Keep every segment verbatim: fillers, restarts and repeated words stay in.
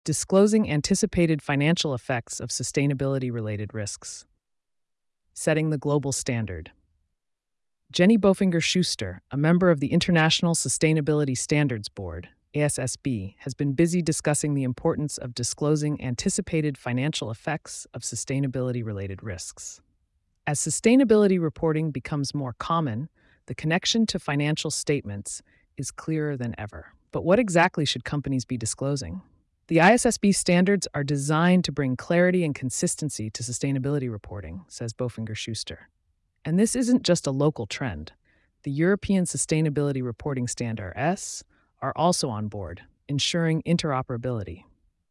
Disclosing anticipated financial effects of sustainability-related risks. Setting the global standard. Jenny Bofinger Schuster, a member of the International Sustainability Standards Board, I S S B, has been busy discussing the importance of disclosing anticipated financial effects of sustainability-related risks. As sustainability reporting becomes more common, the connection to financial statements is clearer than ever. But what exactly should companies be disclosing? The I S S B standards are designed to bring clarity and consistency to sustainability reporting, says Bofinger Schuster. And this isn't just a local trend. The European Sustainability Reporting Standard S are also on board, ensuring interoperability.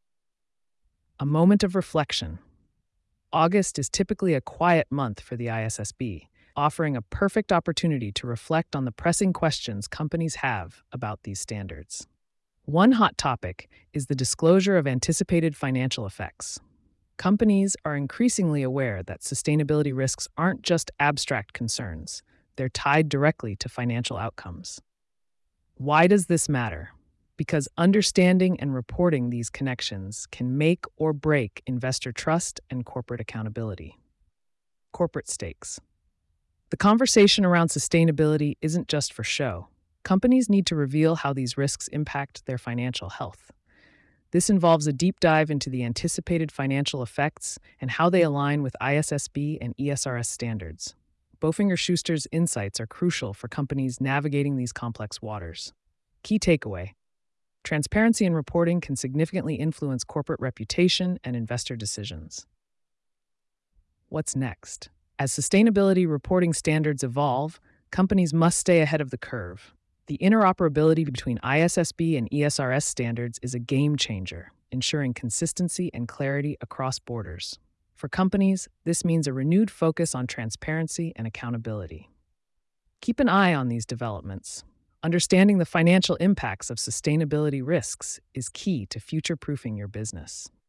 A moment of reflection. August is typically a quiet month for the I S S B, offering a perfect opportunity to reflect on the pressing questions companies have about these standards. One hot topic is the disclosure of anticipated financial effects. Companies are increasingly aware that sustainability risks aren't just abstract concerns, they're tied directly to financial outcomes. Why does this matter? Because understanding and reporting these connections can make or break investor trust and corporate accountability. Corporate stakes. The conversation around sustainability isn't just for show. Companies need to reveal how these risks impact their financial health. This involves a deep dive into the anticipated financial effects and how they align with I S S B and E S R S standards. Bofinger Schuster's insights are crucial for companies navigating these complex waters. Key takeaway: transparency in reporting can significantly influence corporate reputation and investor decisions. What's next? As sustainability reporting standards evolve, companies must stay ahead of the curve. The interoperability between I S S B and E S R S standards is a game changer, ensuring consistency and clarity across borders. For companies, this means a renewed focus on transparency and accountability. Keep an eye on these developments. Understanding the financial impacts of sustainability risks is key to future-proofing your business.